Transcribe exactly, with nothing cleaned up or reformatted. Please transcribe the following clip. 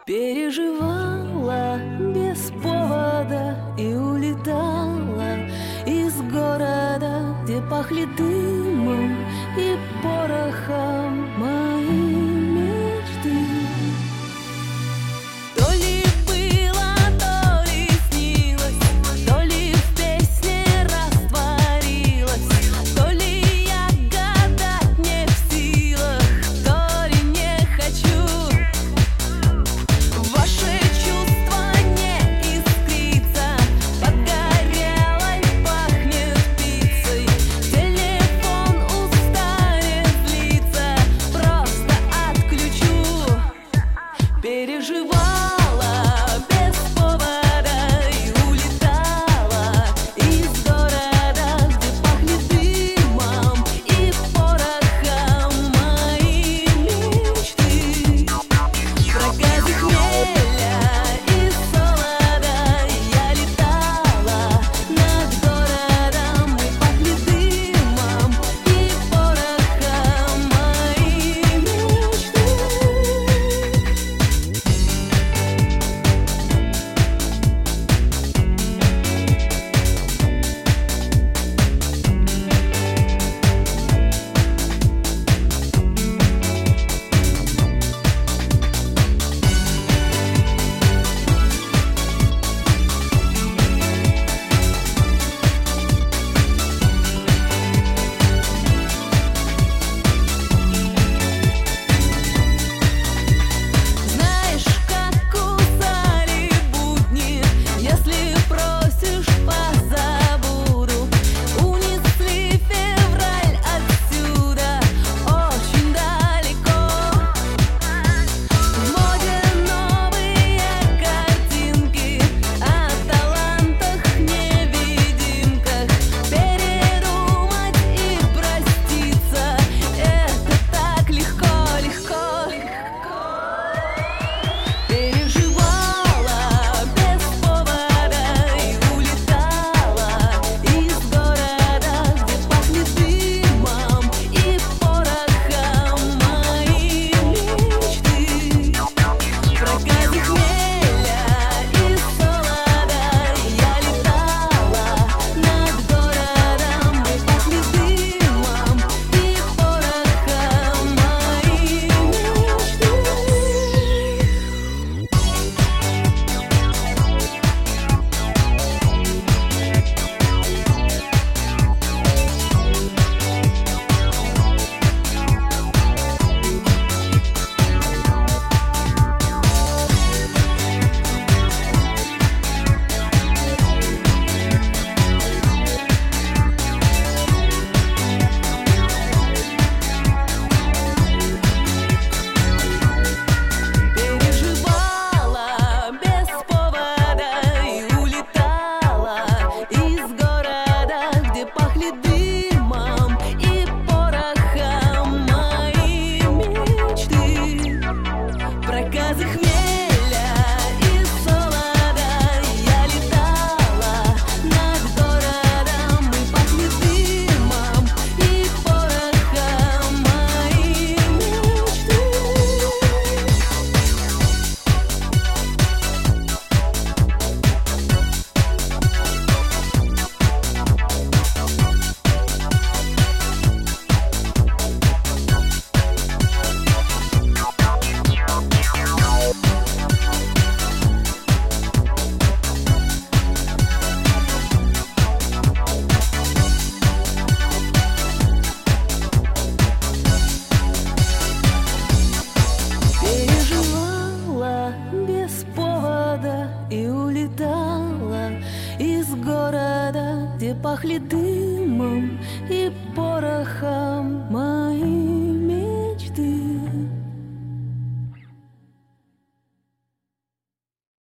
Переживала без повода и улетала из города, где пахли дымом и порохом мои мечты. То ли было, то ли снилось, то ли в песне растворилась, то ли я гадать не в силах, то ли не хочу. Ваши чувства не искрится, подгорелой пахнет пиццей. Телефон устанет злиться, просто отключу. Переживала без повода и улетала из города, где пахнет дымом и порохом мои мечты. Проказы хмеля и солода я летала над городом, и пахли дымом и порохом мои мечты. Знаешь, как кусали будни, если просишь, позабуду. Унесли февраль отсюда, очень далеко. В моде новые картинки о талантах-невидимках. Передумать и проститься — это так легко, легко, легко. Переживала без повода и улетала из города, где пахнет дымом и порохом мои мечты. Проказы хмеля и солода я летала над городом, и пахли дымом и порохом мои мечты. Переживала без повода и улетала из города, где пахли дымом и порохом мои мечты. Проказы хмеля и солода я летала над городом, и пахнет дымом и порохом мои мечты. Переживала без повода и улетала из города, где пахли дымом и порохом